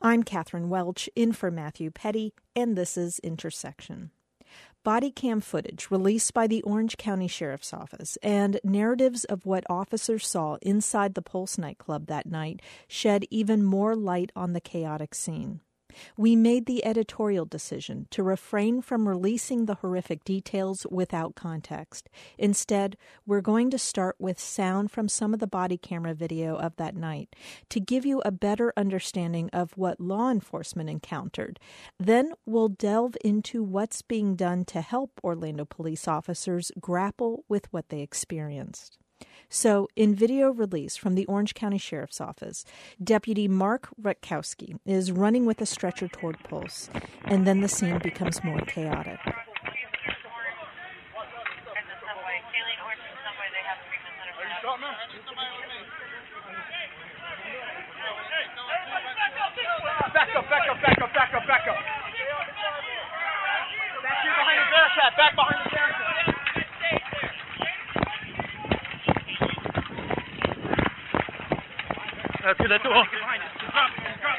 I'm Catherine Welch, in for Matthew Petty, and this is Intersection. Body cam footage released by the Orange County Sheriff's Office and narratives of what officers saw inside the Pulse nightclub that night shed even more light on the chaotic scene. We made the editorial decision to refrain from releasing the horrific details without context. Instead, we're going to start with sound from some of the body camera video of that night to give you a better understanding of what law enforcement encountered. Then we'll delve into what's being done to help Orlando police officers grapple with what they experienced. So, in video release from the Orange County Sheriff's Office, Deputy Mark Rutkowski is running with a stretcher toward Pulse, and then the scene becomes more chaotic. Back up. Back here behind the barricade, back behind the barricade. Through that door. Just drop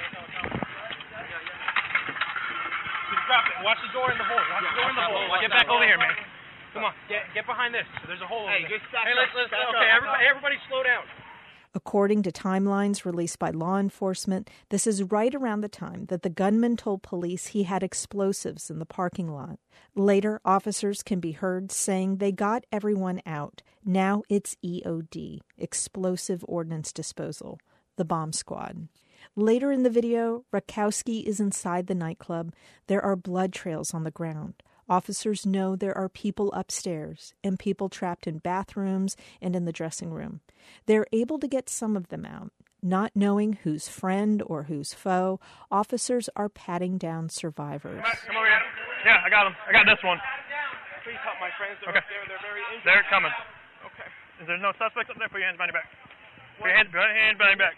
it. Watch the door in the hole. Get back over here, man. Come on. Get behind this. There's a hole. Hey, just everybody slow down. According to timelines released by law enforcement, this is right around the time that the gunman told police he had explosives in the parking lot. Later, officers can be heard saying they got everyone out. Now it's EOD, Explosive Ordnance Disposal, the bomb squad. Later in the video, Rutkowski is inside the nightclub. There are blood trails on the ground. Officers know there are people upstairs and people trapped in bathrooms and in the dressing room. They're able to get some of them out. Not knowing who's friend or who's foe, officers are patting down survivors. Come over here. Yeah, I got him. I got this one. Please help my friends. They're Okay. up there. They're very injured. They're coming. Okay. If there's no suspects up there, put your hands behind your back. Put your hands behind your back.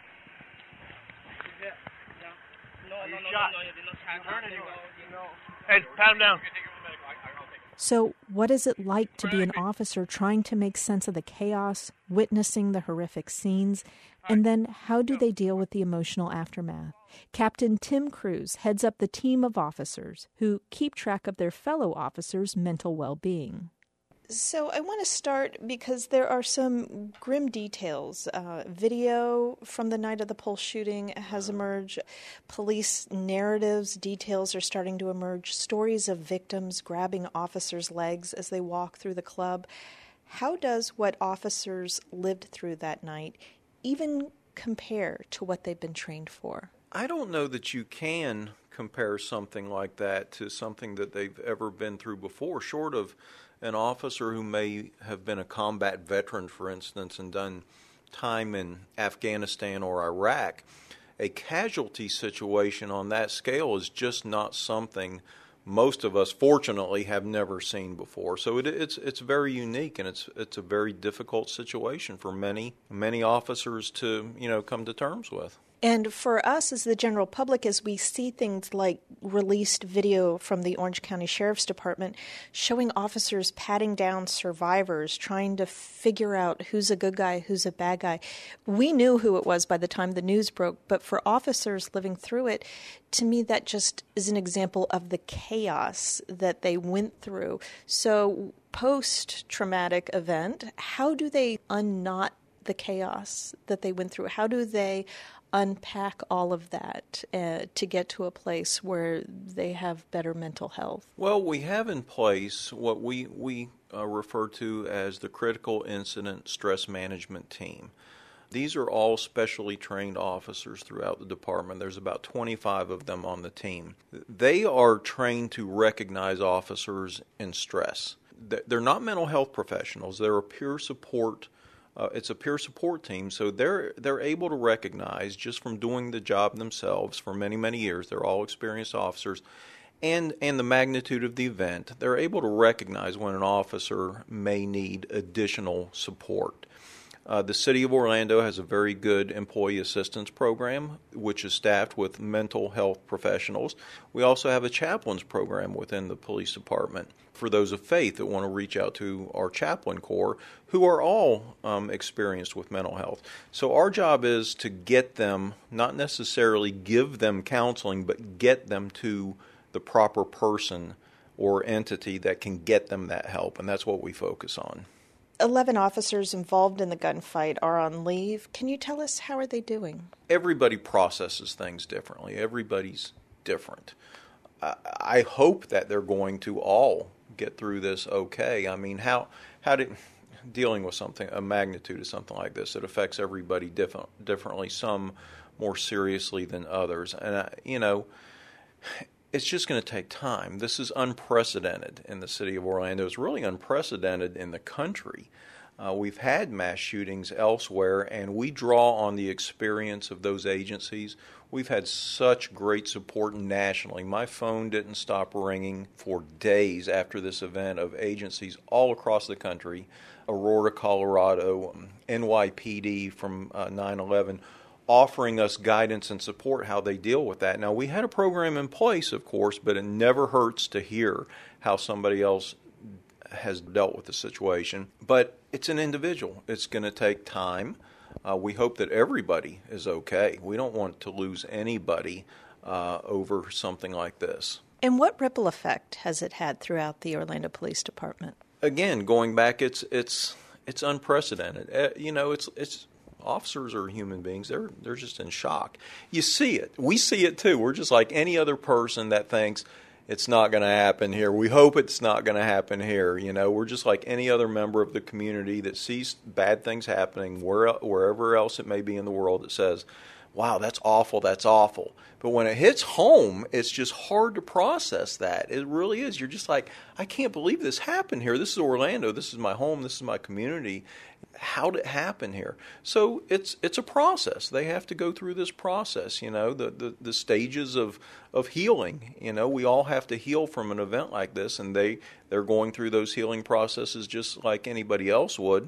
No, you hurt anyone? No. Hey, pat him down. So what is it like to be an officer trying to make sense of the chaos, witnessing the horrific scenes, and then how do they deal with the emotional aftermath? Captain Tim Cruz heads up the team of officers who keep track of their fellow officers' mental well-being. So I want to start because there are some grim details. Video from the night of the Pulse shooting has emerged. Police narratives, details are starting to emerge. Stories of victims grabbing officers' legs as they walk through the club. How does what officers lived through that night even compare to what they've been trained for? I don't know that you can compare something like that to something that they've ever been through before, short of an officer who may have been a combat veteran, for instance, and done time in Afghanistan or Iraq. A casualty situation on that scale is just not something most of us, fortunately, have never seen before. So it's very unique, and it's a very difficult situation for many officers to come to terms with. And for us as the general public, as we see things like released video from the Orange County Sheriff's Department showing officers patting down survivors, trying to figure out who's a good guy, who's a bad guy, we knew who it was by the time the news broke. But for officers living through it, to me, that just is an example of the chaos that they went through. So post-traumatic event, how do they unknot the chaos that they went through? How do they unpack all of that to get to a place where they have better mental health? Well, we have in place what we refer to as the Critical Incident Stress Management Team. These are all specially trained officers throughout the department. There's about 25 of them on the team. They are trained to recognize officers in stress. They're not mental health professionals. They're a peer support it's a peer support team, so they're able to recognize just from doing the job themselves for many, many years. They're all experienced officers, and the magnitude of the event. They're able to recognize when an officer may need additional support. The City of Orlando has a very good employee assistance program, which is staffed with mental health professionals. We also have a chaplains program within the police department for those of faith that want to reach out to our chaplain corps, who are all experienced with mental health. So our job is to get them, not necessarily give them counseling, but get them to the proper person or entity that can get them that help, and that's what we focus on. 11 officers involved in the gunfight are on leave. Can you tell us how are they doing? Everybody processes things differently. Everybody's different. I hope that they're going to all get through this okay. I mean, how did dealing with something, a magnitude of something like this, it affects everybody differently, some more seriously than others. And, it's just going to take time. This is unprecedented in the city of Orlando. It's really unprecedented in the country. We've had mass shootings elsewhere, and we draw on the experience of those agencies. We've had such great support nationally. My phone didn't stop ringing for days after this event of agencies all across the country, Aurora, Colorado, NYPD from 9/11, offering us guidance and support how they deal with that. Now, we had a program in place, of course, but it never hurts to hear how somebody else has dealt with the situation. But it's an individual. It's going to take time. We hope that everybody is okay. We don't want to lose anybody over something like this. And what ripple effect has it had throughout the Orlando Police Department? Again, going back, it's unprecedented. It's officers are human beings. They're just in shock. You see it. We see it too. We're just like any other person that thinks it's not going to happen here. We hope it's not going to happen here. We're just like any other member of the community that sees bad things happening wherever else it may be in the world that says, wow, that's awful, that's awful. But when it hits home, it's just hard to process that. It really is. You're just like, I can't believe this happened here. This is Orlando. This is my home. This is my community. How did it happen here? So it's a process. They have to go through this process, the stages of healing. We all have to heal from an event like this, and they're going through those healing processes just like anybody else would.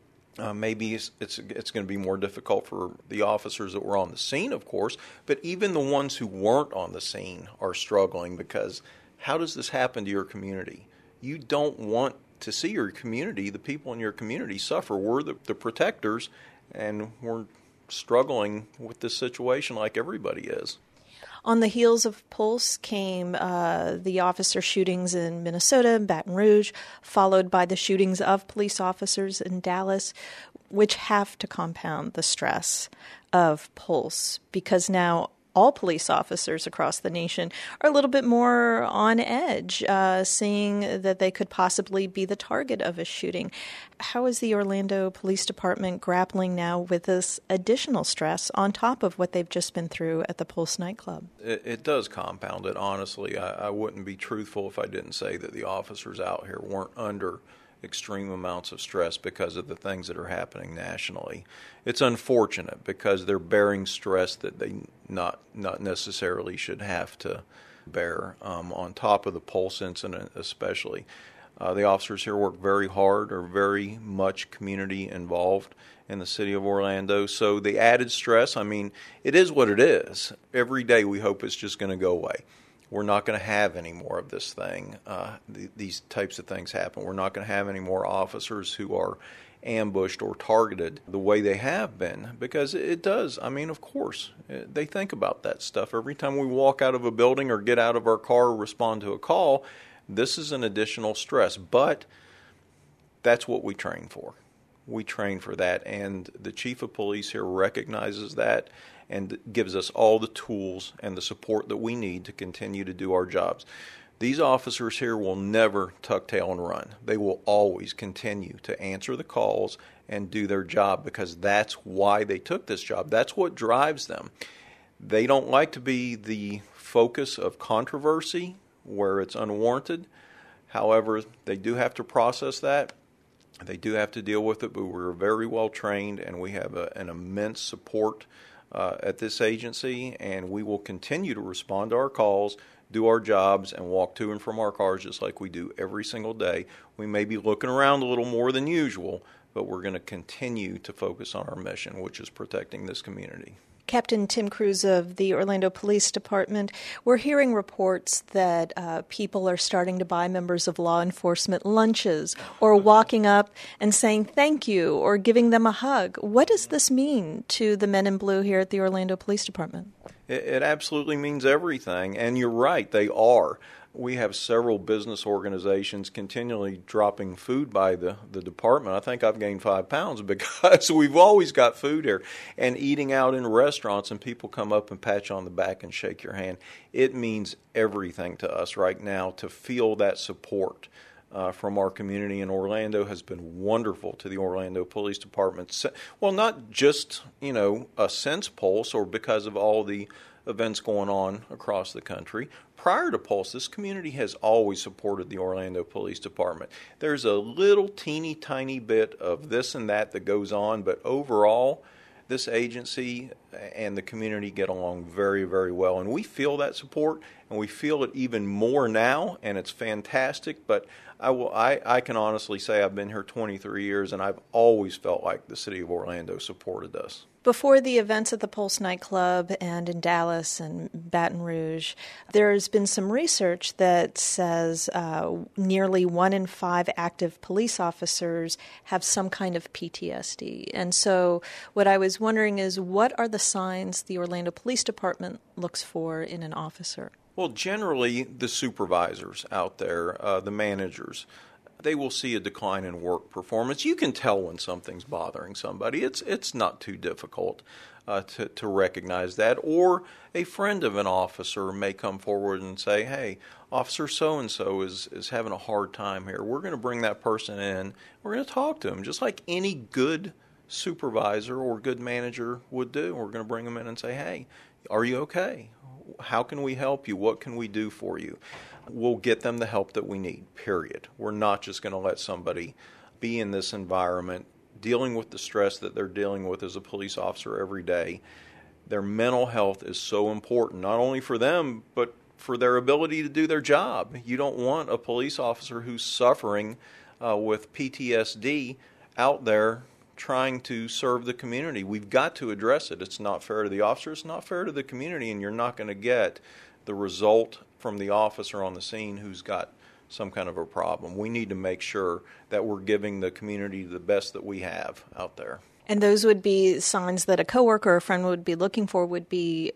Maybe it's going to be more difficult for the officers that were on the scene, of course, but even the ones who weren't on the scene are struggling because how does this happen to your community? You don't want to see your community, the people in your community, suffer. We're the protectors, and we're struggling with this situation like everybody is. On the heels of Pulse came the officer shootings in Minnesota and Baton Rouge, followed by the shootings of police officers in Dallas, which have to compound the stress of Pulse, because now all police officers across the nation are a little bit more on edge, seeing that they could possibly be the target of a shooting. How is the Orlando Police Department grappling now with this additional stress on top of what they've just been through at the Pulse nightclub? It does compound it, honestly. I wouldn't be truthful if I didn't say that the officers out here weren't under extreme amounts of stress because of the things that are happening nationally. It's unfortunate because they're bearing stress that they not necessarily should have to bear, on top of the Pulse incident especially. The officers here work very hard, are very much community involved in the city of Orlando. So the added stress, it is what it is. Every day we hope it's just going to go away. We're not going to have any more of this thing. These types of things happen. We're not going to have any more officers who are ambushed or targeted the way they have been, because it does. Of course, they think about that stuff. Every time we walk out of a building or get out of our car or respond to a call, this is an additional stress. But that's what we train for. We train for that, and the chief of police here recognizes that and gives us all the tools and the support that we need to continue to do our jobs. These officers here will never tuck tail and run. They will always continue to answer the calls and do their job, because that's why they took this job. That's what drives them. They don't like to be the focus of controversy where it's unwarranted. However, they do have to process that. They do have to deal with it, but we're very well trained, and we have an immense support at this agency, and we will continue to respond to our calls, do our jobs, and walk to and from our cars just like we do every single day. We may be looking around a little more than usual, but we're going to continue to focus on our mission, which is protecting this community. Captain Tim Cruz of the Orlando Police Department, we're hearing reports that people are starting to buy members of law enforcement lunches or walking up and saying thank you or giving them a hug. What does this mean to the men in blue here at the Orlando Police Department? It absolutely means everything, and you're right, they are. We have several business organizations continually dropping food by the department. I think I've gained 5 pounds because we've always got food here. And eating out in restaurants and people come up and pat you on the back and shake your hand. It means everything to us right now to feel that support from our community in Orlando has been wonderful to the Orlando Police Department. Well, not just, a sense Pulse or because of all the events going on across the country. Prior to Pulse, this community has always supported the Orlando Police Department. There's a little teeny tiny bit of this and that goes on, but overall, this agency and the community get along very, very well. And we feel that support, and we feel it even more now, and it's fantastic. But I can honestly say I've been here 23 years, and I've always felt like the city of Orlando supported us. Before the events at the Pulse nightclub and in Dallas and Baton Rouge, there's been some research that says nearly 1 in 5 active police officers have some kind of PTSD. And so what I was wondering is, what are the signs the Orlando Police Department looks for in an officer? Well, generally, the supervisors out there, the managers, they will see a decline in work performance. You can tell when something's bothering somebody. It's not too difficult to recognize that. Or a friend of an officer may come forward and say, hey, Officer so-and-so is having a hard time here. We're going to bring that person in. We're going to talk to him, just like any good supervisor or good manager would do. We're going to bring them in and say, hey, are you okay? How can we help you? What can we do for you? We'll get them the help that we need, period. We're not just going to let somebody be in this environment dealing with the stress that they're dealing with as a police officer every day. Their mental health is so important, not only for them, but for their ability to do their job. You don't want a police officer who's suffering with PTSD out there trying to serve the community. We've got to address it. It's not fair to the officer. It's not fair to the community, and you're not going to get the result from the officer on the scene who's got some kind of a problem. We need to make sure that we're giving the community the best that we have out there. And those would be signs that a coworker or a friend would be looking for would be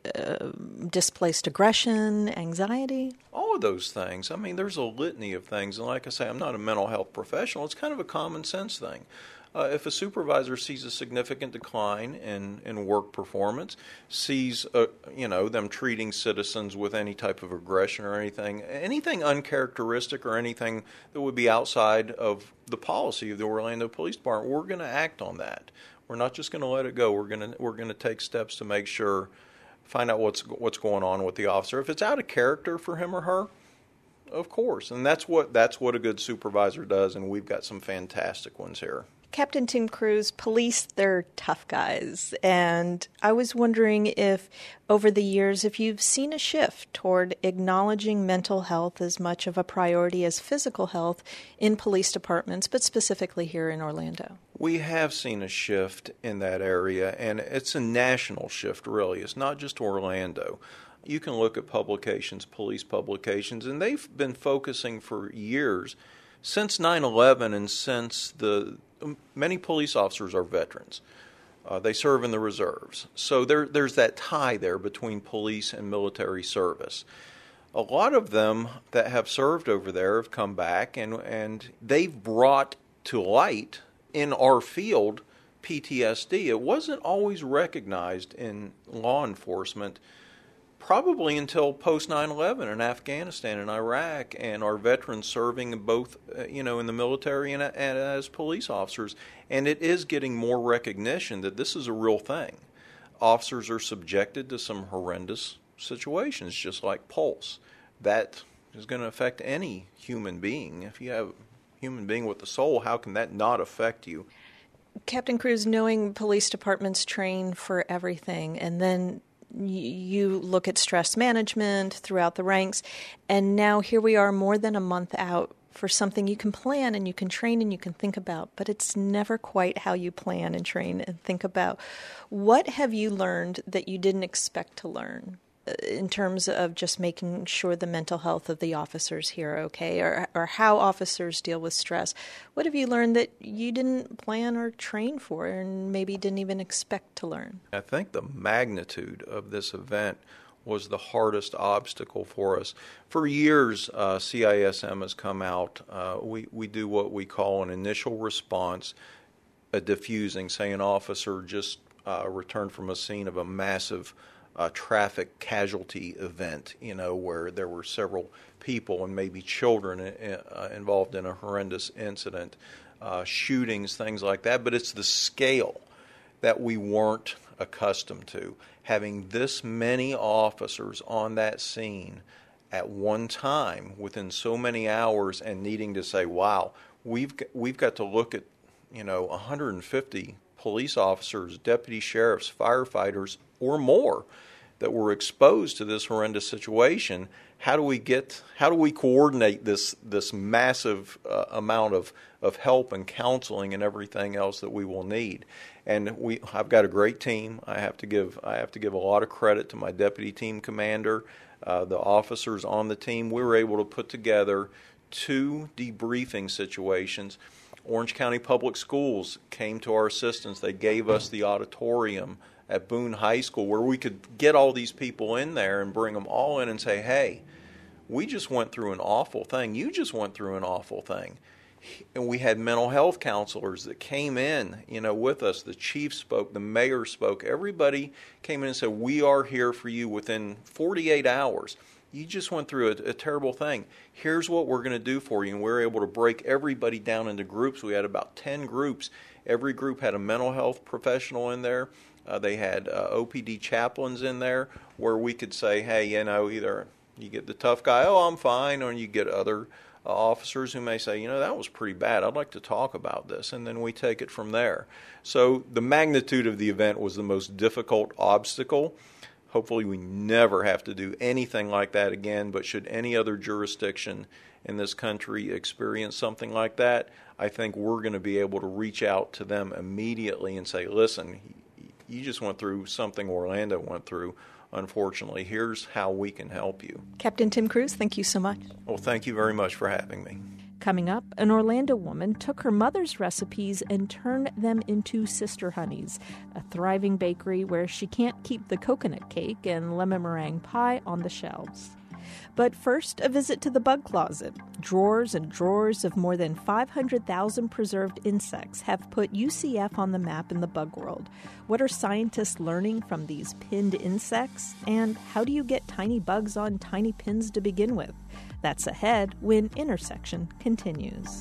displaced aggression, anxiety? All of those things. I mean, there's a litany of things. And like I say, I'm not a mental health professional. It's kind of a common sense thing. If a supervisor sees a significant decline in work performance, sees them treating citizens with any type of aggression or anything uncharacteristic or anything that would be outside of the policy of the Orlando Police Department, we're going to act on that. We're not just going to let it go. We're going to take steps to make sure, find out what's going on with the officer. If it's out of character for him or her, of course, and that's what a good supervisor does, and we've got some fantastic ones here. Captain Tim Cruz, police, they're tough guys. And I was wondering if, over the years, if you've seen a shift toward acknowledging mental health as much of a priority as physical health in police departments, but specifically here in Orlando. We have seen a shift in that area, and it's a national shift, really. It's not just Orlando. You can look at publications, police publications, and they've been focusing for years, since 9/11 and since many police officers are veterans. They serve in the reserves. So there's that tie there between police and military service. A lot of them that have served over there have come back, and they've brought to light in our field PTSD. It wasn't always recognized in law enforcement, probably until post 9/11 in Afghanistan and Iraq, and our veterans serving both, in the military and as police officers. And it is getting more recognition that this is a real thing. Officers are subjected to some horrendous situations, just like Pulse. That is going to affect any human being. If you have a human being with a soul, how can that not affect you? Captain Cruz, knowing police departments train for everything, and then you look at stress management throughout the ranks, and now here we are more than a month out for something you can plan and you can train and you can think about, but it's never quite how you plan and train and think about. What have you learned that you didn't expect to learn in terms of just making sure the mental health of the officers here are okay, or how officers deal with stress? What have you learned that you didn't plan or train for and maybe didn't even expect to learn? I think the magnitude of this event was the hardest obstacle for us. For years, CISM has come out. We do what we call an initial response, a diffusing, say an officer just returned from a scene of a massive traffic casualty event, where there were several people and maybe children involved in a horrendous incident, shootings, things like that. But it's the scale that we weren't accustomed to. Having this many officers on that scene at one time within so many hours and needing to say, wow, we've got to look at 150 police officers, deputy sheriffs, firefighters, or more that were exposed to this horrendous situation. How do we coordinate this massive amount of help and counseling and everything else that we will need? And I've got a great team. I have to give a lot of credit to my deputy team commander, the officers on the team. We were able to put together 2 debriefing situations. Orange County Public Schools came to our assistance. They gave us the auditorium at Boone High School where we could get all these people in there and bring them all in and say, hey, we just went through an awful thing. You just went through an awful thing. And we had mental health counselors that came in, with us. The chief spoke, the mayor spoke. Everybody came in and said, we are here for you within 48 hours. You just went through a terrible thing. Here's what we're going to do for you. And we were able to break everybody down into groups. We had about 10 groups. Every group had a mental health professional in there. They had OPD chaplains in there where we could say, hey, either you get the tough guy, oh, I'm fine, or you get other officers who may say, that was pretty bad. I'd like to talk about this. And then we take it from there. So the magnitude of the event was the most difficult obstacle. Hopefully we never have to do anything like that again, but should any other jurisdiction in this country experience something like that, I think we're going to be able to reach out to them immediately and say, listen, you just went through something Orlando went through. Unfortunately, here's how we can help you. Captain Tim Cruz, thank you so much. Well, thank you very much for having me. Coming up, an Orlando woman took her mother's recipes and turned them into Sister Honey's, a thriving bakery where she can't keep the coconut cake and lemon meringue pie on the shelves. But first, a visit to the bug closet. Drawers and drawers of more than 500,000 preserved insects have put UCF on the map in the bug world. What are scientists learning from these pinned insects? And how do you get tiny bugs on tiny pins to begin with? That's ahead when Intersection continues.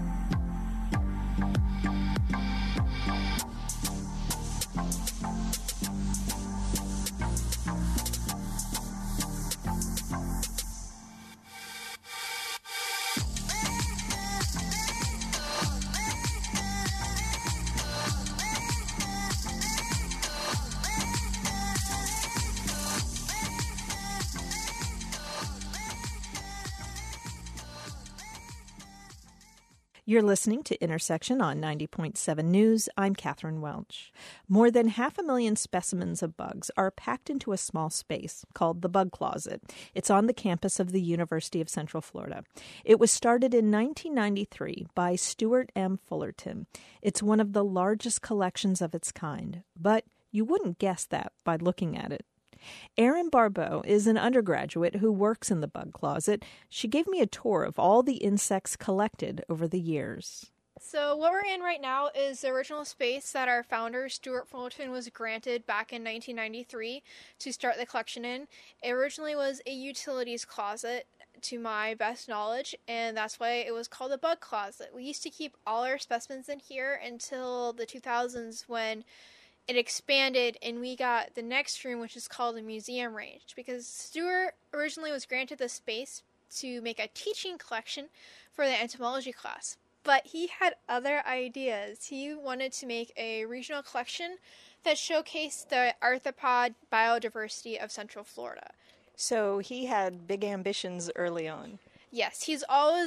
You're listening to Intersection on 90.7 News. I'm Catherine Welch. More than 500,000 specimens of bugs are packed into a small space called the Bug Closet. It's on the campus of the University of Central Florida. It was started in 1993 by Stuart M. Fullerton. It's one of the largest collections of its kind, but you wouldn't guess that by looking at it. Erin Barbeau is an undergraduate who works in the Bug Closet. She gave me a tour of all the insects collected over the years. So what we're in right now is the original space that our founder, Stuart Fullerton, was granted back in 1993 to start the collection in. It originally was a utilities closet, to my best knowledge, and that's why it was called the Bug Closet. We used to keep all our specimens in here until the 2000s when it expanded and we got the next room, which is called the museum range, because Stuart originally was granted the space to make a teaching collection for the entomology class. But he had other ideas. He wanted to make a regional collection that showcased the arthropod biodiversity of Central Florida. So he had big ambitions early on. Yes, he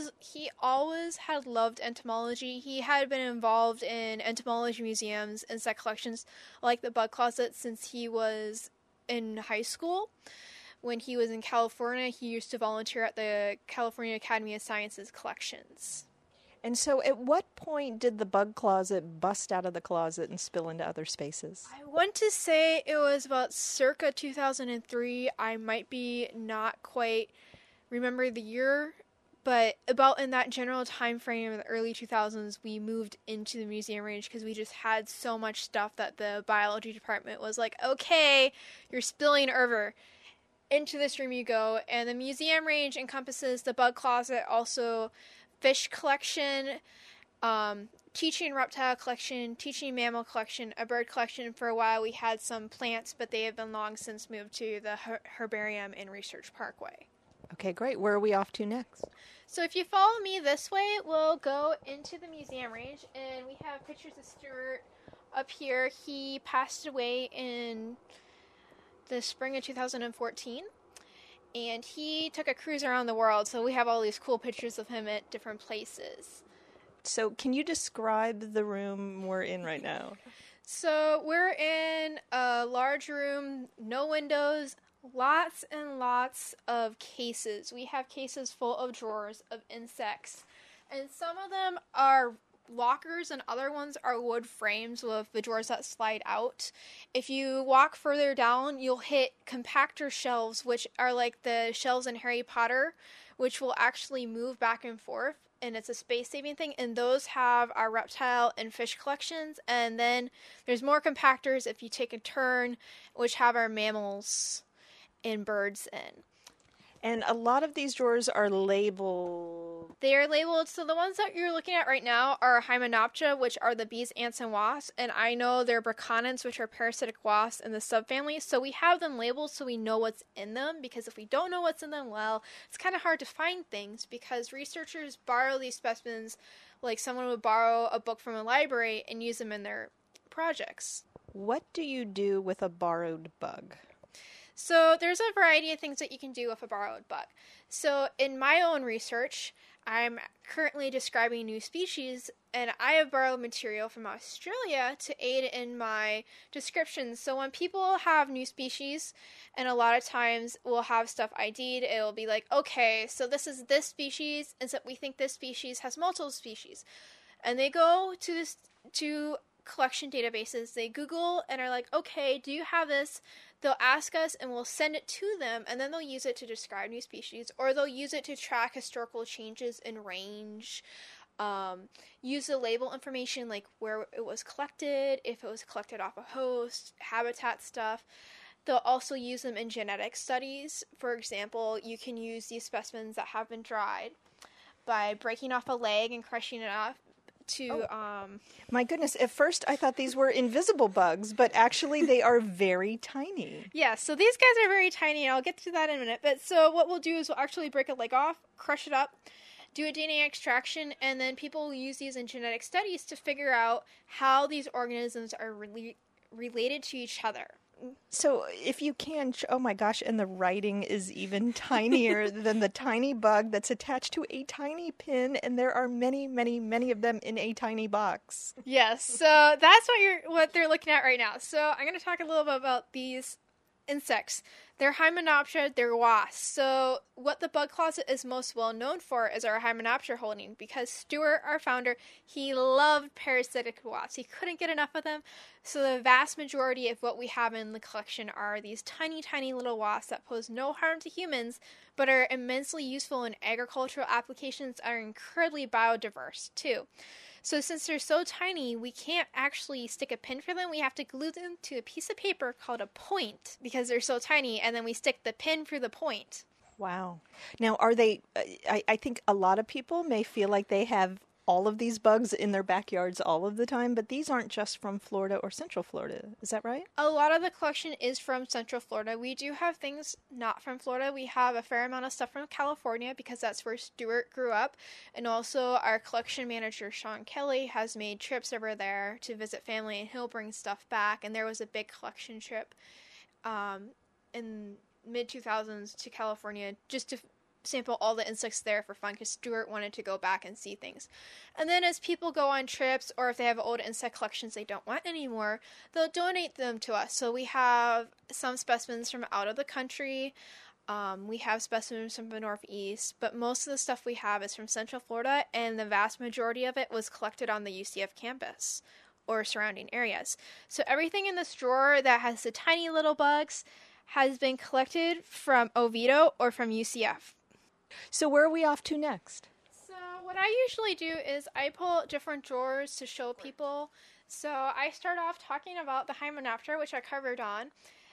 always had loved entomology. He had been involved in entomology museums, insect collections, like the Bug Closet, since he was in high school. When he was in California, he used to volunteer at the California Academy of Sciences collections. And so at what point did the Bug Closet bust out of the closet and spill into other spaces? I want to say it was about circa 2003. I might be not quite remember the year, but about in that general time frame of the early 2000s, we moved into the museum range because we just had so much stuff that the biology department was like, okay, you're spilling over. Into this room you go. And the museum range encompasses the Bug Closet, also fish collection, teaching reptile collection, teaching mammal collection, a bird collection. For a while we had some plants, but they have been long since moved to the herbarium and research parkway. Okay, great. Where are we off to next? So if you follow me this way, we'll go into the museum range, and we have pictures of Stuart up here. He passed away in the spring of 2014, and he took a cruise around the world, so we have all these cool pictures of him at different places. So can you describe the room we're in right now? So we're in a large room, no windows, lots and lots of cases. We have cases full of drawers of insects, and some of them are lockers and other ones are wood frames with the drawers that slide out. If you walk further down, you'll hit compactor shelves, which are like the shelves in Harry Potter, which will actually move back and forth, and it's a space-saving thing, and those have our reptile and fish collections. And then there's more compactors if you take a turn, which have our mammals and birds in. And a lot of these drawers are labeled. They are labeled, so the ones that you're looking at right now are Hymenoptera, which are the bees, ants, and wasps, and I know they're Braconids, which are parasitic wasps in the subfamily, so we have them labeled so we know what's in them, because if we don't know what's in them, well, it's kind of hard to find things, because researchers borrow these specimens like someone would borrow a book from a library and use them in their projects. What do you do with a borrowed bug? So there's a variety of things that you can do with a borrowed bug. So in my own research, I'm currently describing new species, and I have borrowed material from Australia to aid in my descriptions. So when people have new species, and a lot of times we'll have stuff ID'd, it'll be like, okay, so this is this species, and so we think this species has multiple species. And they go to collection databases, they Google and are like, okay, do you have this? They'll ask us and we'll send it to them, and then they'll use it to describe new species, or they'll use it to track historical changes in range, use the label information like where it was collected, if it was collected off a host, habitat stuff. They'll also use them in genetic studies. For example, you can use these specimens that have been dried by breaking off a leg and crushing it off to My goodness, at first I thought these were invisible bugs, but actually they are very tiny. Yeah, so these guys are very tiny, and I'll get to that in a minute. But so what we'll do is we'll actually break a leg off, crush it up, do a DNA extraction, and then people will use these in genetic studies to figure out how these organisms are related to each other. So if you can, oh my gosh, and the writing is even tinier than the tiny bug that's attached to a tiny pin, and there are many, many, many of them in a tiny box. Yes, so that's what they're looking at right now. So I'm going to talk a little bit about these insects. They're Hymenoptera, they're wasps. So what the Bug Closet is most well known for is our Hymenoptera holding, because Stuart, our founder, he loved parasitic wasps. He couldn't get enough of them. So the vast majority of what we have in the collection are these tiny, tiny little wasps that pose no harm to humans, but are immensely useful in agricultural applications and are incredibly biodiverse too. So since they're so tiny, we can't actually stick a pin for them. We have to glue them to a piece of paper called a point, because they're so tiny, and then we stick the pin through the point. Wow. Now, are they, I think a lot of people may feel like they have all of these bugs in their backyards all of the time, but these aren't just from Florida or Central Florida. Is that right? A lot of the collection is from Central Florida. We do have things not from Florida. We have a fair amount of stuff from California, because that's where Stuart grew up. And also our collection manager, Sean Kelly, has made trips over there to visit family, and he'll bring stuff back. And there was a big collection trip in mid-2000s to California just to sample all the insects there for fun because Stuart wanted to go back and see things. And then as people go on trips, or if they have old insect collections they don't want anymore, they'll donate them to us. So we have some specimens from out of the country. We have specimens from the Northeast, but most of the stuff we have is from Central Florida, and the vast majority of it was collected on the UCF campus or surrounding areas. So everything in this drawer that has the tiny little bugs has been collected from Oviedo or from UCF. So where are we off to next? So what I usually do is I pull different drawers to show people. So I start off talking about the Hymenoptera, which I covered on.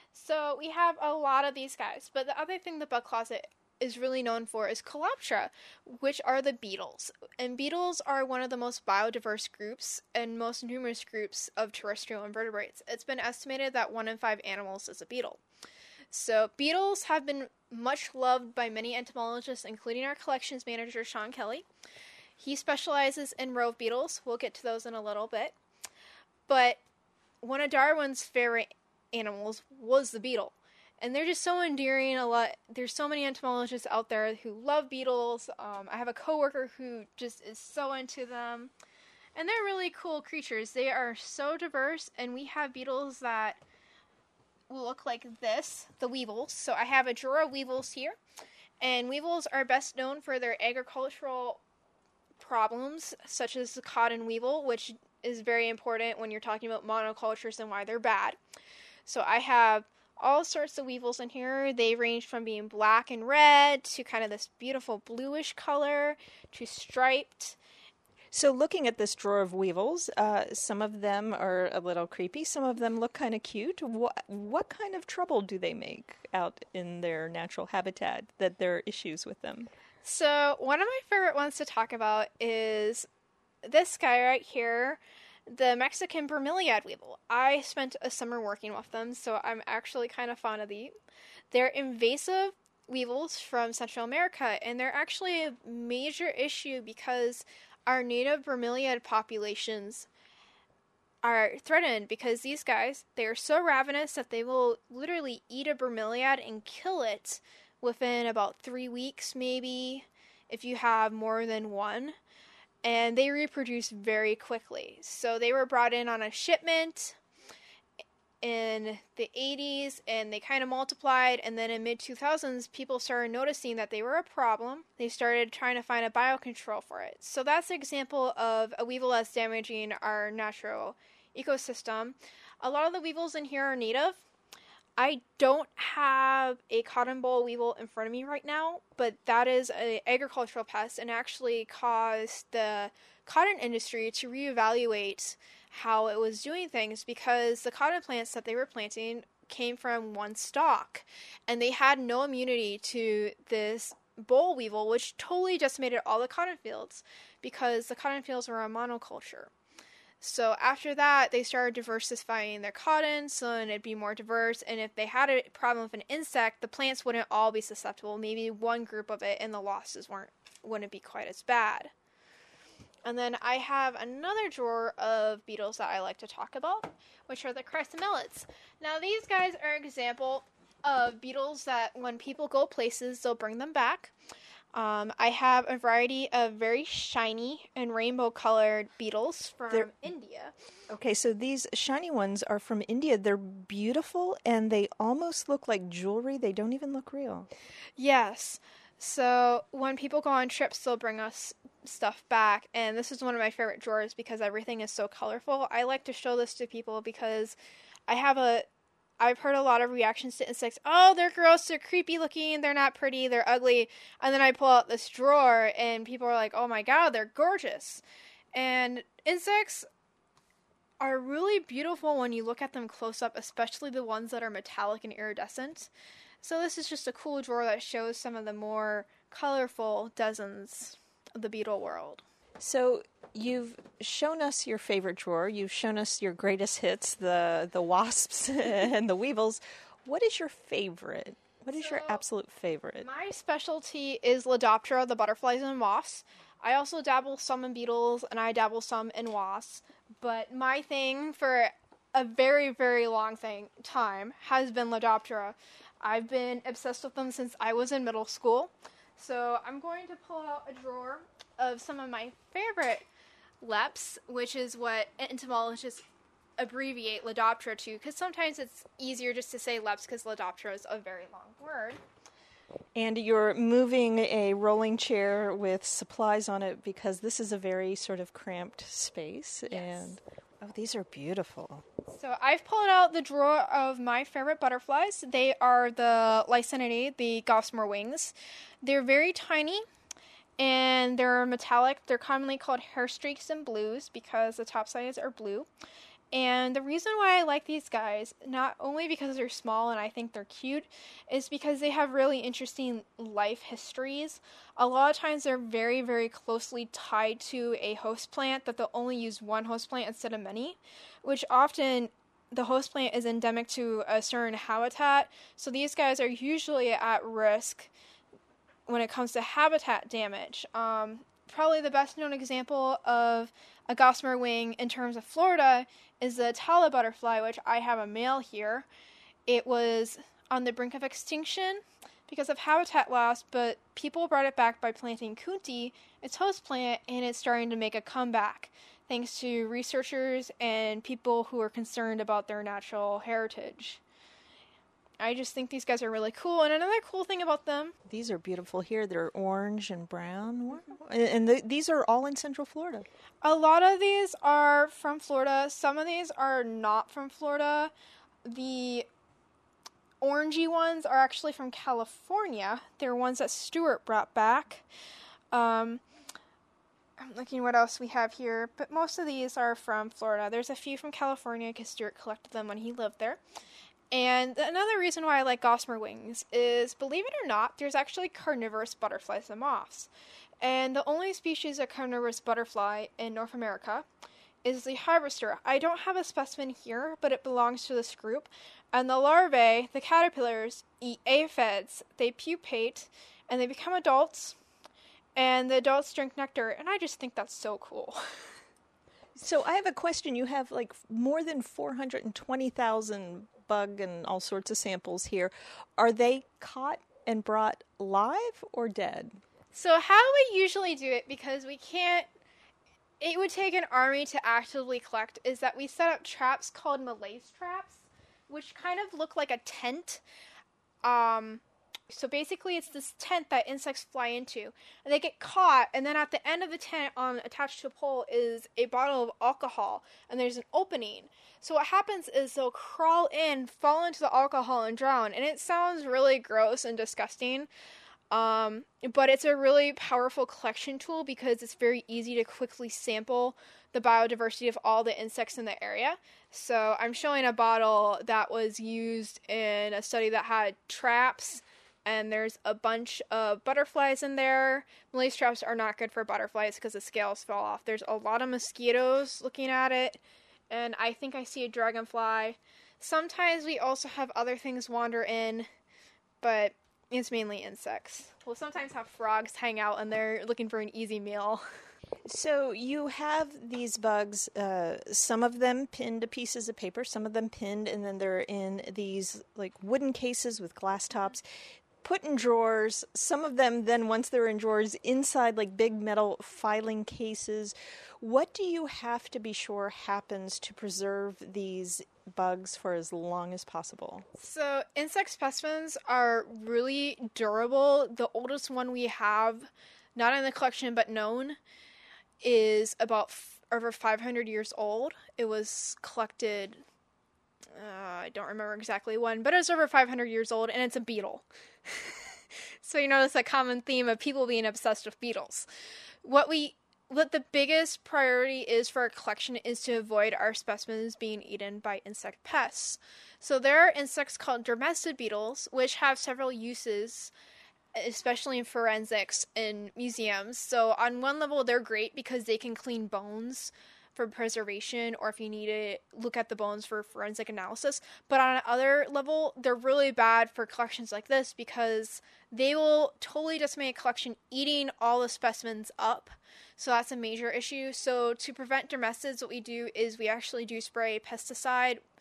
So we have a lot of these guys, but the other thing the bug closet is really known for is Caloptera, which are the beetles. And beetles are one of the most biodiverse groups and most numerous groups of terrestrial invertebrates. It's been estimated that 1 in 5 animals is a beetle. So beetles have been much loved by many entomologists, including our collections manager, Sean Kelly. He specializes in rove beetles. We'll get to those in a little bit. But one of Darwin's favorite animals was the beetle, and they're just so endearing. There's so many entomologists out there who love beetles. I have a coworker who just is so into them, and they're really cool creatures. They are so diverse, and we have beetles that will look like this, the weevils. So I have a drawer of weevils here, and weevils are best known for their agricultural problems, such as the cotton weevil, which is very important when you're talking about monocultures and why they're bad. So I have all sorts of weevils in here. They range from being black and red to kind of this beautiful bluish color to striped. So looking at this drawer of weevils, some of them are a little creepy. Some of them look kind of cute. What kind of trouble do they make out in their natural habitat that there are issues with them? So one of my favorite ones to talk about is this guy right here, the Mexican bromeliad weevil. I spent a summer working with them, so I'm actually kind of fond of these. They're invasive weevils from Central America, and they're actually a major issue because our native bromeliad populations are threatened because these guys, they are so ravenous that they will literally eat a bromeliad and kill it within about 3 weeks, maybe, if you have more than one. And they reproduce very quickly. So they were brought in on a shipment in the 80s, and they kind of multiplied, and then in mid-2000s, people started noticing that they were a problem. They started trying to find a biocontrol for it. So that's an example of a weevil that's damaging our natural ecosystem. A lot of the weevils in here are native. I don't have a cotton boll weevil in front of me right now, but that is an agricultural pest and actually caused the cotton industry to reevaluate how it was doing things because the cotton plants that they were planting came from one stock, and they had no immunity to this boll weevil, which totally decimated all the cotton fields because the cotton fields were a monoculture. So after that, they started diversifying their cotton so then it'd be more diverse. And if they had a problem with an insect, the plants wouldn't all be susceptible. Maybe one group of it, and the losses wouldn't be quite as bad. And then I have another drawer of beetles that I like to talk about, which are the chrysomelids. Now these guys are an example of beetles that when people go places, they'll bring them back. I have a variety of very shiny and rainbow-colored beetles from India. Okay, so these shiny ones are from India. They're beautiful, and they almost look like jewelry. They don't even look real. Yes. So when people go on trips, they'll bring us stuff back, and this is one of my favorite drawers because everything is so colorful. I like to show this to people because I've heard a lot of reactions to insects. Oh, they're gross, they're creepy looking, they're not pretty, they're ugly. And then I pull out this drawer and people are like, oh my god, they're gorgeous. And insects are really beautiful when you look at them close up, especially the ones that are metallic and iridescent. So this is just a cool drawer that shows some of the more colorful dozens of the beetle world. So you've shown us your favorite drawer. You've shown us your greatest hits, the wasps and the weevils. What is your favorite? What is your absolute favorite? My specialty is Lepidoptera, the butterflies and wasps. I also dabble some in beetles, and I dabble some in wasps. But my thing for a very, very long time has been Lepidoptera. I've been obsessed with them since I was in middle school. So I'm going to pull out a drawer of some of my favorite LEPs, which is what entomologists abbreviate Lepidoptera to, because sometimes it's easier just to say LEPs because Lepidoptera is a very long word. And you're moving a rolling chair with supplies on it because this is a very sort of cramped space. Yes. And oh, these are beautiful. So I've pulled out the drawer of my favorite butterflies. They are the Lycaenidae, the gossamer wings. They're very tiny and they're metallic. They're commonly called hair streaks and blues because the top sides are blue. And the reason why I like these guys, not only because they're small and I think they're cute, is because they have really interesting life histories. A lot of times they're very, very closely tied to a host plant, that they'll only use one host plant instead of many, which often the host plant is endemic to a certain habitat. So these guys are usually at risk when it comes to habitat damage. Probably the best known example of a gossamer wing in terms of Florida is the Tala butterfly, which I have a male here. It was on the brink of extinction because of habitat loss, but people brought it back by planting Kunti, its host plant, and it's starting to make a comeback thanks to researchers and people who are concerned about their natural heritage. I just think these guys are really cool. And another cool thing about them... These are beautiful here. They're orange and brown. And these are all in Central Florida. A lot of these are from Florida. Some of these are not from Florida. The orangey ones are actually from California. They're ones that Stuart brought back. I'm looking what else we have here. But most of these are from Florida. There's a few from California because Stuart collected them when he lived there. And another reason why I like gossamer wings is, believe it or not, there's actually carnivorous butterflies and moths. And the only species of carnivorous butterfly in North America is the harvester. I don't have a specimen here, but it belongs to this group. And the larvae, the caterpillars, eat aphids. They pupate, and they become adults, and the adults drink nectar. And I just think that's so cool. So I have a question. You have like more than 420,000 bug and all sorts of samples here. Are they caught and brought live or dead? So how we usually do it, because we can't, it would take an army to actively collect, is that we set up traps called malaise traps, which kind of look like a tent. So basically it's this tent that insects fly into, and they get caught, and then at the end of the tent, attached to a pole, is a bottle of alcohol, and there's an opening. So what happens is they'll crawl in, fall into the alcohol, and drown, and it sounds really gross and disgusting, but it's a really powerful collection tool because it's very easy to quickly sample the biodiversity of all the insects in the area. So I'm showing a bottle that was used in a study that had traps, and there's a bunch of butterflies in there. Malaise traps are not good for butterflies because the scales fall off. There's a lot of mosquitoes looking at it, and I think I see a dragonfly. Sometimes we also have other things wander in, but it's mainly insects. We'll sometimes have frogs hang out, and they're looking for an easy meal. So you have these bugs, some of them pinned to pieces of paper, some of them pinned, and then they're in these like wooden cases with glass tops, put in drawers. Some of them then, once they're in drawers, inside like big metal filing cases. What do you have to be sure happens to preserve these bugs for as long as possible? So insect specimens are really durable. The oldest one we have, not in the collection but known, is about over 500 years old. It was collected, I don't remember exactly when, but it's over 500 years old, and it's a beetle. So you notice a common theme of people being obsessed with beetles. What the biggest priority is for our collection is to avoid our specimens being eaten by insect pests. So there are insects called dermestid beetles, which have several uses, especially in forensics and museums. So on one level, they're great because they can clean bones for preservation, or if you need to look at the bones for forensic analysis. But on another level, they're really bad for collections like this because they will totally decimate a collection, eating all the specimens up. So that's a major issue. So to prevent dermestids, what we do is we actually do spray pesticide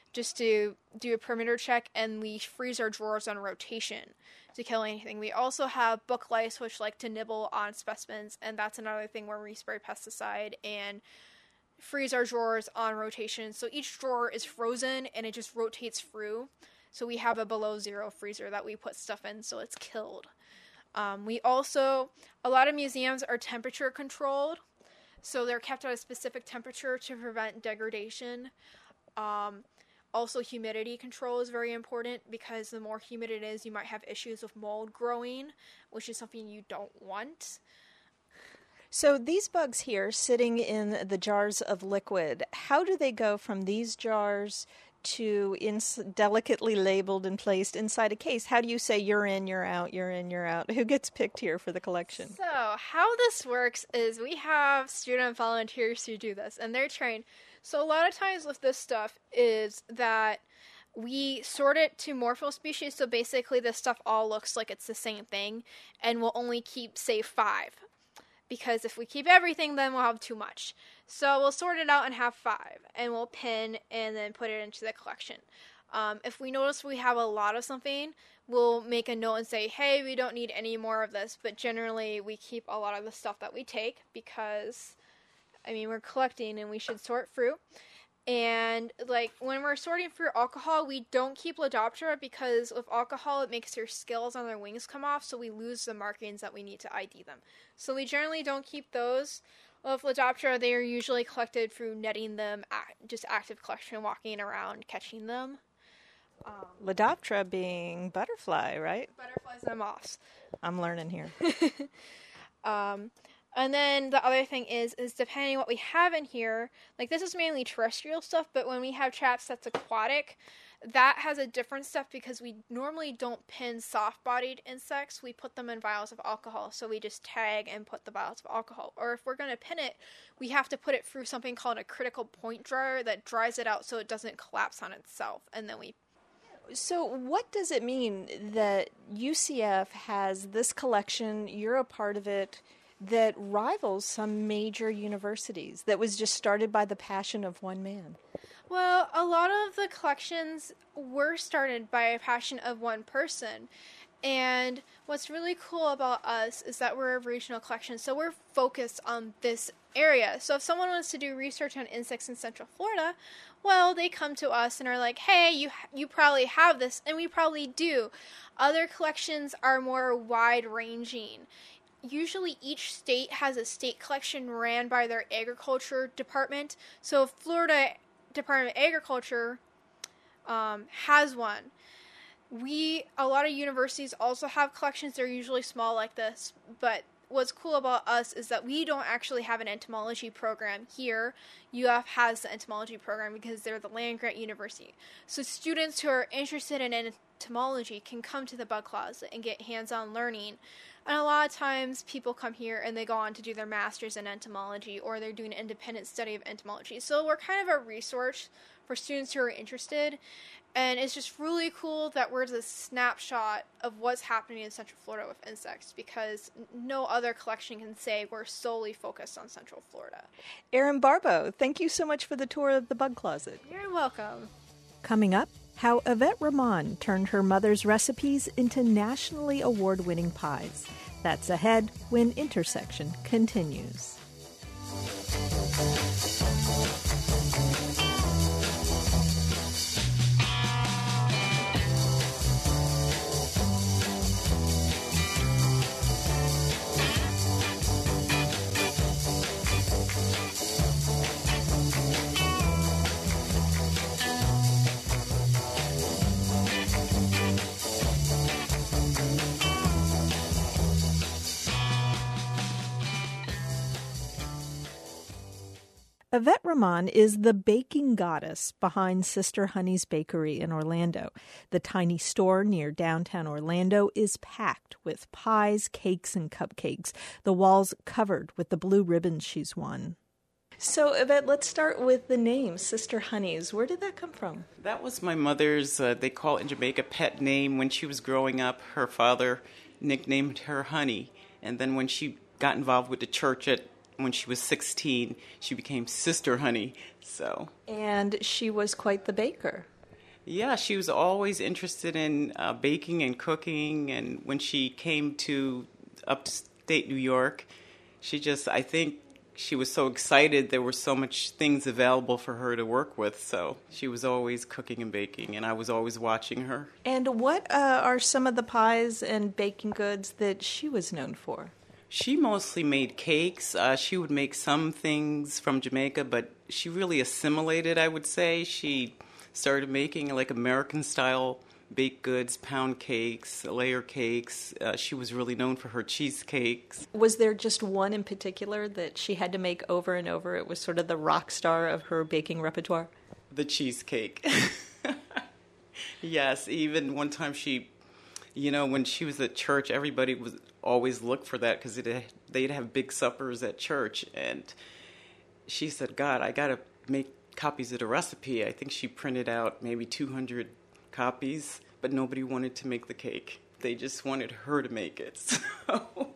just to do a perimeter check, and we freeze our drawers on rotation to kill anything. We also have book lice, which like to nibble on specimens, and that's another thing where we spray pesticide and freeze our drawers on rotation. So each drawer is frozen and it just rotates through. So we have a below zero freezer that we put stuff in so it's killed. We also, a lot of museums are temperature controlled. So they're kept at a specific temperature to prevent degradation. Also, humidity control is very important because the more humid it is, you might have issues with mold growing, which is something you don't want. So these bugs here sitting in the jars of liquid, how do they go from these jars to delicately labeled and placed inside a case? How do you say you're in, you're out, you're in, you're out? Who gets picked here for the collection? So how this works is we have student volunteers who do this, and they're trained. So a lot of times with this stuff is that we sort it to morphospecies, so basically this stuff all looks like it's the same thing, and we'll only keep, say, 5. Because if we keep everything, then we'll have too much. So we'll sort it out and have 5, and we'll pin and then put it into the collection. If we notice we have a lot of something, we'll make a note and say, hey, we don't need any more of this. But generally, we keep a lot of the stuff that we take because, I mean, we're collecting and we should sort through. And, like, when we're sorting through alcohol, we don't keep Lepidoptera because with alcohol, it makes their scales on their wings come off, so we lose the markings that we need to ID them. So we generally don't keep those. With Lepidoptera, they are usually collected through netting them, just active collection, walking around, catching them. Lepidoptera being butterfly, right? Butterflies and moths. I'm learning here. And then the other thing is depending on what we have in here, like this is mainly terrestrial stuff, but when we have traps that's aquatic, that has a different stuff because we normally don't pin soft-bodied insects. We put them in vials of alcohol, so we just tag and put the vials of alcohol. Or if we're going to pin it, we have to put it through something called a critical point dryer that dries it out so it doesn't collapse on itself, and then we... So what does it mean that UCF has this collection, you're a part of it, that rivals some major universities, that was just started by the passion of one man? Well, a lot of the collections were started by a passion of one person. And what's really cool about us is that we're a regional collection, so we're focused on this area. So if someone wants to do research on insects in Central Florida, well, they come to us and are like, hey, you probably have this, and we probably do. Other collections are more wide-ranging. Usually each state has a state collection ran by their agriculture department. So Florida Department of Agriculture has one. A lot of universities also have collections. They're usually small like this, but what's cool about us is that we don't actually have an entomology program here. UF has the entomology program because they're the land-grant university. So students who are interested in entomology can come to the Bug Closet and get hands-on learning. And a lot of times people come here and they go on to do their master's in entomology, or they're doing an independent study of entomology. So we're kind of a resource for students who are interested. And it's just really cool that we're the snapshot of what's happening in Central Florida with insects, because no other collection can say we're solely focused on Central Florida. Erin Barbeau, thank you so much for the tour of the Bug Closet. You're welcome. Coming up, how Yvette Ramon turned her mother's recipes into nationally award-winning pies. That's ahead when Intersection continues. Yvette Ramon is the baking goddess behind Sister Honey's Bakery in Orlando. The tiny store near downtown Orlando is packed with pies, cakes, and cupcakes, the walls covered with the blue ribbons she's won. So, Yvette, let's start with the name, Sister Honey's. Where did that come from? That was my mother's, they call it in Jamaica, pet name. When she was growing up, her father nicknamed her Honey. And then when she got involved with the church when she was 16, she became Sister Honey. And she was quite the baker. Yeah, she was always interested in baking and cooking. And when she came to upstate New York, I think she was so excited. There were so much things available for her to work with. So she was always cooking and baking, and I was always watching her. And what are some of the pies and baking goods that she was known for? She mostly made cakes. She would make some things from Jamaica, but she really assimilated, I would say. She started making like American-style baked goods, pound cakes, layer cakes. She was really known for her cheesecakes. Was there just one in particular that she had to make over and over? It was sort of the rock star of her baking repertoire? The cheesecake. Yes, even one time when she was at church, everybody would always look for that because they'd have big suppers at church. And she said, God, I got to make copies of the recipe. I think she printed out maybe 200 copies, but nobody wanted to make the cake. They just wanted her to make it. So,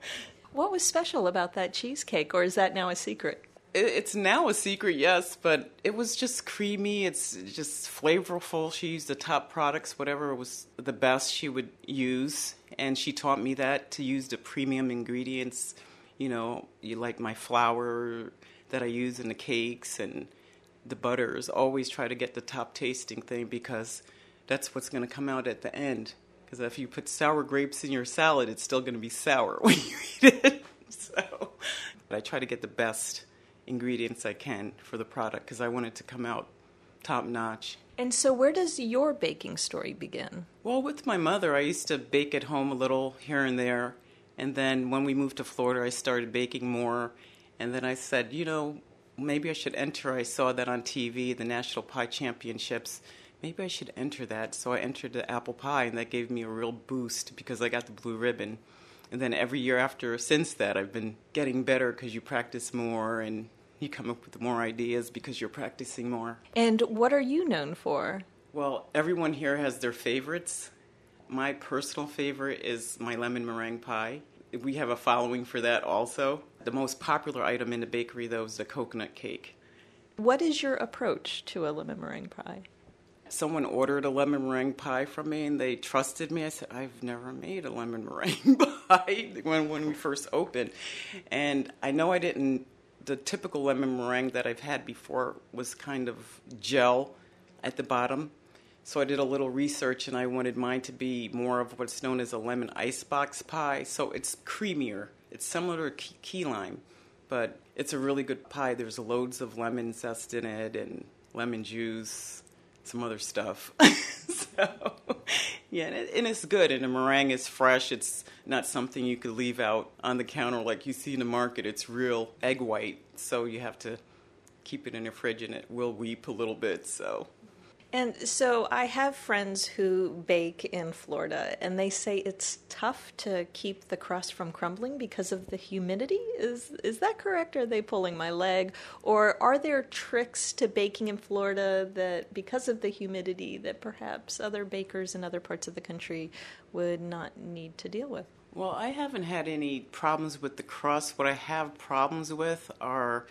what was special about that cheesecake, or is that now a secret? It's now a secret, yes, but it was just creamy. It's just flavorful. She used the top products, whatever was the best she would use, and she taught me that to use the premium ingredients. You like my flour that I use in the cakes and the butters. Always try to get the top tasting thing because that's what's going to come out at the end. Because if you put sour grapes in your salad, it's still going to be sour when you eat it. So I try to get the best ingredients I can for the product because I want it to come out top notch. And so where does your baking story begin? Well, with my mother, I used to bake at home a little here and there. And then when we moved to Florida, I started baking more. And then I said, maybe I should enter. I saw that on TV, the National Pie Championships. Maybe I should enter that. So I entered the apple pie, and that gave me a real boost because I got the blue ribbon. And then every year since that, I've been getting better because you practice more and you come up with more ideas because you're practicing more. And what are you known for? Well, everyone here has their favorites. My personal favorite is my lemon meringue pie. We have a following for that also. The most popular item in the bakery, though, is the coconut cake. What is your approach to a lemon meringue pie? Someone ordered a lemon meringue pie from me, and they trusted me. I said, I've never made a lemon meringue pie when we first opened. And I know the typical lemon meringue that I've had before was kind of gel at the bottom. So I did a little research, and I wanted mine to be more of what's known as a lemon icebox pie. So it's creamier. It's similar to key lime, but it's a really good pie. There's loads of lemon zest in it and lemon juice, some other stuff. So, yeah, and it's good. And the meringue is fresh. It's not something you could leave out on the counter like you see in the market. It's real egg white, so you have to keep it in the fridge, and it will weep a little bit, so... And so I have friends who bake in Florida, and they say it's tough to keep the crust from crumbling because of the humidity. Is that correct? Are they pulling my leg? Or are there tricks to baking in Florida that, because of the humidity, that perhaps other bakers in other parts of the country would not need to deal with? Well, I haven't had any problems with the crust. What I have problems with are...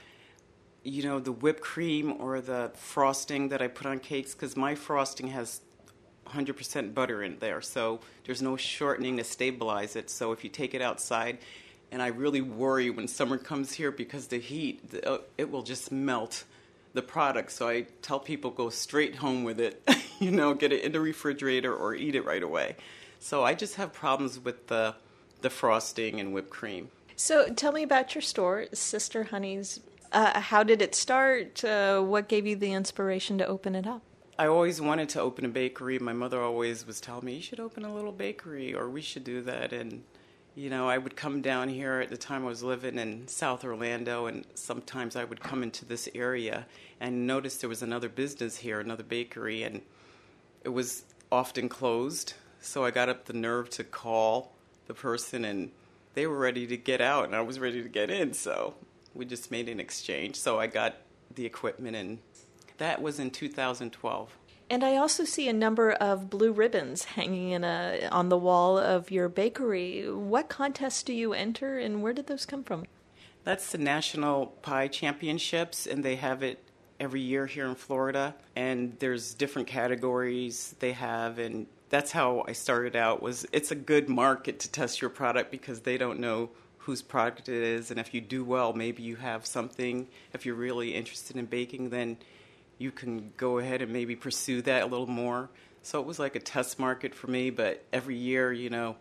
the whipped cream or the frosting that I put on cakes, because my frosting has 100% butter in there, so there's no shortening to stabilize it. So if you take it outside, and I really worry when summer comes here because the heat, it will just melt the product. So I tell people go straight home with it, get it in the refrigerator or eat it right away. So I just have problems with the frosting and whipped cream. So tell me about your store, Sister Honey's. How did it start? What gave you the inspiration to open it up? I always wanted to open a bakery. My mother always was telling me, you should open a little bakery, or we should do that. And, I would come down here. At the time I was living in South Orlando, and sometimes I would come into this area and notice there was another business here, another bakery, and it was often closed. So I got up the nerve to call the person, and they were ready to get out, and I was ready to get in, so... we just made an exchange. So I got the equipment, and that was in 2012. And I also see a number of blue ribbons hanging on the wall of your bakery. What contests do you enter, and where did those come from? That's the National Pie Championships, and they have it every year here in Florida, and there's different categories they have, and that's how I started out. It's a good market to test your product because they don't know whose product it is, and if you do well, maybe you have something. If you're really interested in baking, then you can go ahead and maybe pursue that a little more. So it was like a test market for me, but every year,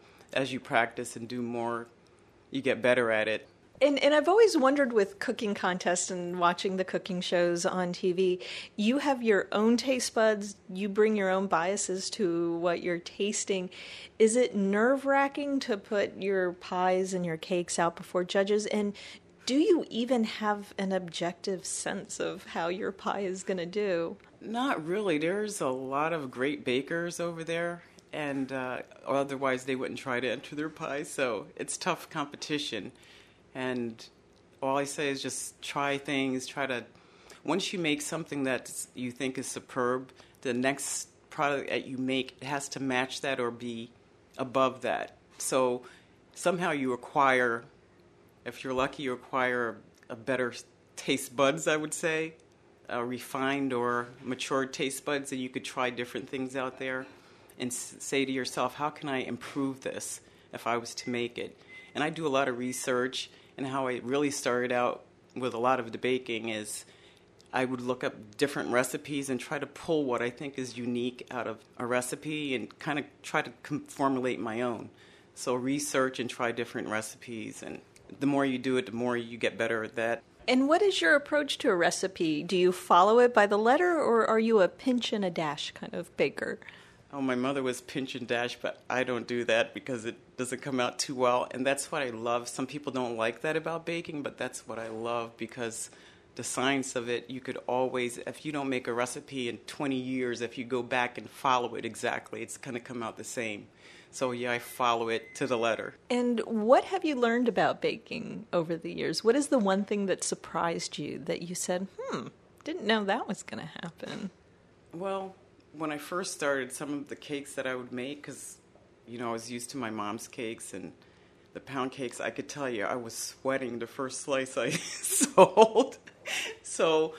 as you practice and do more, you get better at it. And I've always wondered with cooking contests and watching the cooking shows on TV, you have your own taste buds, you bring your own biases to what you're tasting. Is it nerve-wracking to put your pies and your cakes out before judges? And do you even have an objective sense of how your pie is going to do? Not really. There's a lot of great bakers over there, and otherwise they wouldn't try to enter their pie, so it's tough competition. And all I say is just try things, once you make something that you think is superb, the next product that you make has to match that or be above that. So somehow you acquire, if you're lucky, you acquire a better taste buds, I would say, refined or matured taste buds, and you could try different things out there and say to yourself, how can I improve this if I was to make it? And I do a lot of research. And how I really started out with a lot of the baking is I would look up different recipes and try to pull what I think is unique out of a recipe and kind of try to formulate my own. So research and try different recipes. And the more you do it, the more you get better at that. And what is your approach to a recipe? Do you follow it by the letter, or are you a pinch and a dash kind of baker? Oh, my mother was pinch and dash, but I don't do that because it doesn't come out too well. And that's what I love. Some people don't like that about baking, but that's what I love because the science of it, you could always, if you don't make a recipe in 20 years, if you go back and follow it exactly, it's going to come out the same. So, yeah, I follow it to the letter. And what have you learned about baking over the years? What is the one thing that surprised you that you said, didn't know that was going to happen? Well, when I first started, some of the cakes that I would make, because, I was used to my mom's cakes and the pound cakes, I could tell you I was sweating the first slice I sold. So,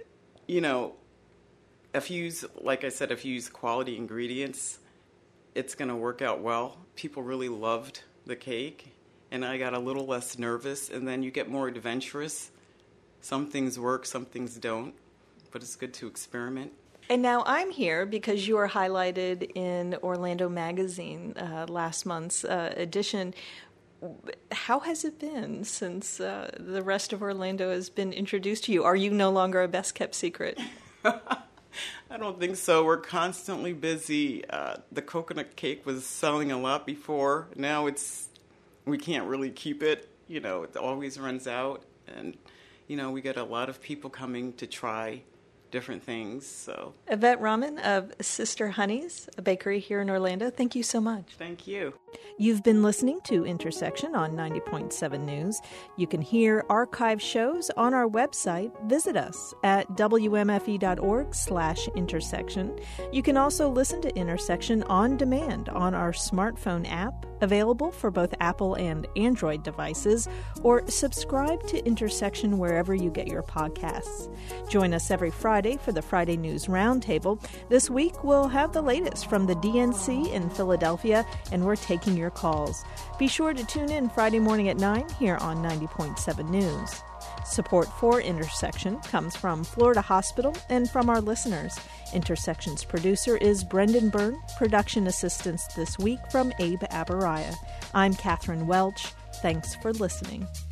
if you use quality ingredients, it's going to work out well. People really loved the cake, and I got a little less nervous, and then you get more adventurous. Some things work, some things don't, but it's good to experiment. And now I'm here because you are highlighted in Orlando Magazine, last month's edition. How has it been since the rest of Orlando has been introduced to you? Are you no longer a best-kept secret? I don't think so. We're constantly busy. The coconut cake was selling a lot before. Now we can't really keep it. It always runs out. And, we get a lot of people coming to try different things. So Yvette Rahman of Sister Honey's, a bakery here in Orlando, thank you so much. Thank you. You've been listening to Intersection on 90.7 News. You can hear archive shows on our website. Visit us at wmfe.org/intersection. You can also listen to Intersection on demand on our smartphone app, available for both Apple and Android devices, or subscribe to Intersection wherever you get your podcasts. Join us every Friday for the Friday News Roundtable. This week, we'll have the latest from the DNC in Philadelphia, and we're taking your calls. Be sure to tune in Friday morning at 9 here on 90.7 News. Support for Intersection comes from Florida Hospital and from our listeners. Intersection's producer is Brendan Byrne. Production assistance this week from Abe Abaraya. I'm Catherine Welch. Thanks for listening.